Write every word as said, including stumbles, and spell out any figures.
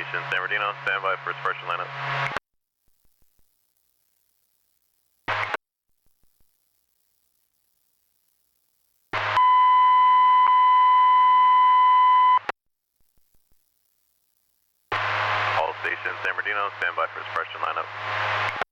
station, San Bernardino, stand by for suppression lineup. All stations, San Bernardino, stand by for suppression lineup.